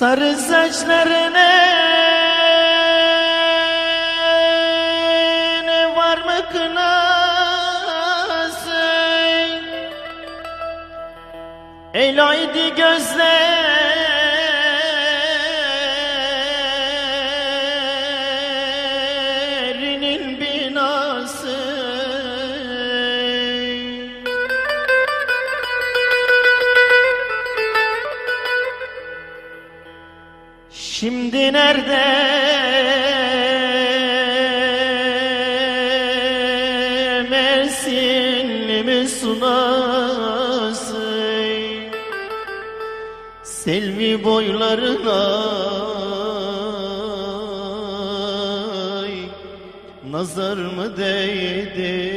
Sarı saçlarına ne var mı kınası? Elaydi gözlerinin binası. Şimdi nerede Mersinli mi sunası? Selvi boylarına nazar mı değdi?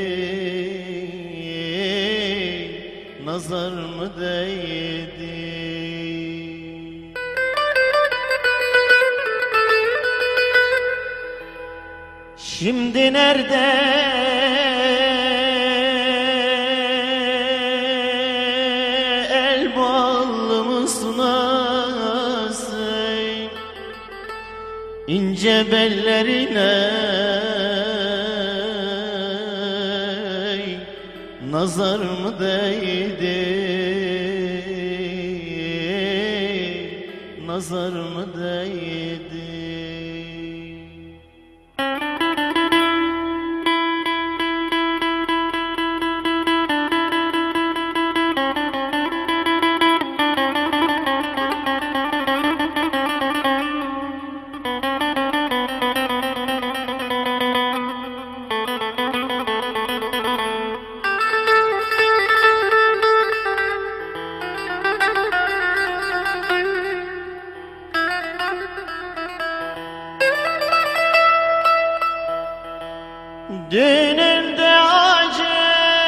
Nazar mı değdi? Şimdi nerede el ballı mı sunası? İnce bellerine nazar mı değdi? Nazar mı değdi? Düğünümde acı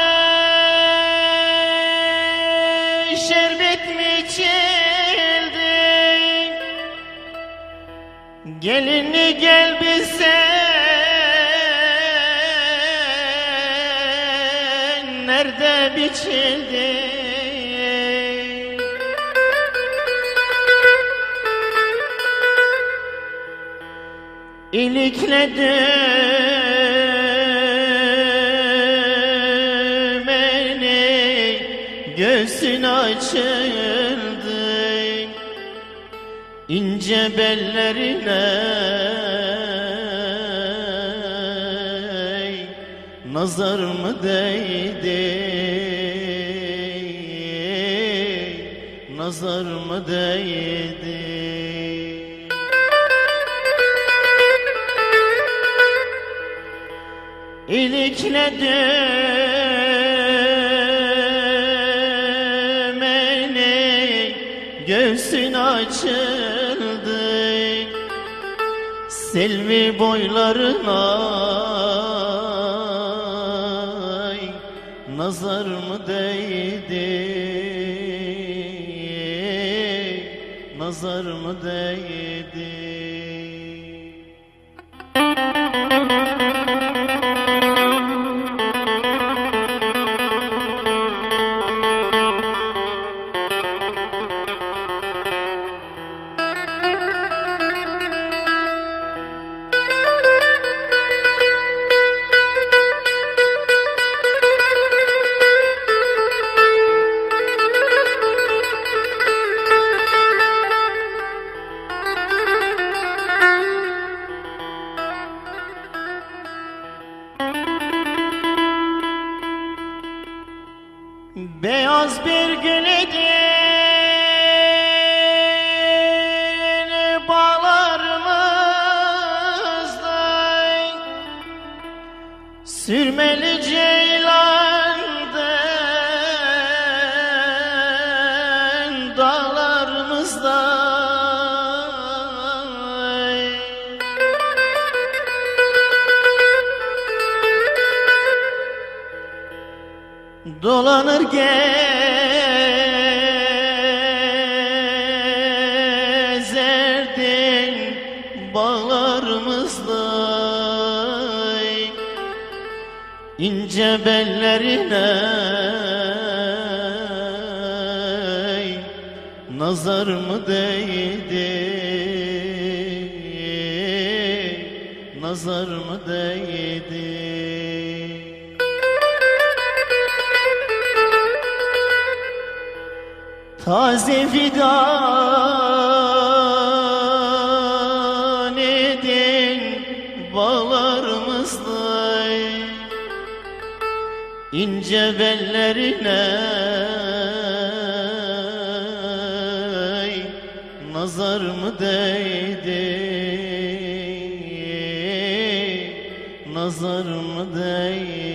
şerbet mi içildi? Gelinli gel bilsen nerede biçildi? İlikledim göğsün açıldı, ince bellerine nazar mı değdi? Nazar mı değdi? İlikledim beni, göğsün açıldı, selvi boylarına nazar mı değdi? Nazar mı değdi? Beyaz bir gül edin bağlarımızda, sürmeli ceylandan dağlarımızda. Dolanır gezerdin bağlarımızda, ince bellerine nazar mı değdi, nazar mı değdi? Taze fidan edin bağlarımızda, ince bellerine nazar mı değdi, nazar mı değdi?